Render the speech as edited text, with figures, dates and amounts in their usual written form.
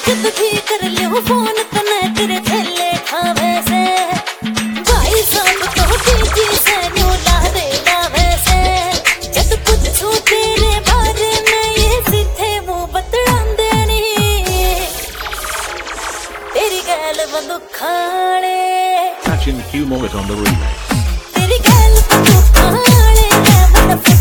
जब भी कर लियो फोन तो मैं तेरे थैले खावे से भाई साहब तो बीजी से न्यू ला देगा वैसे जब कुछ छू तेरे बारे में ये सीधे मुंह बतलांदे नी तेरी गैल बंदूखाने Catching the Q Mullet on the remix. तेरी गैल बंदूखाने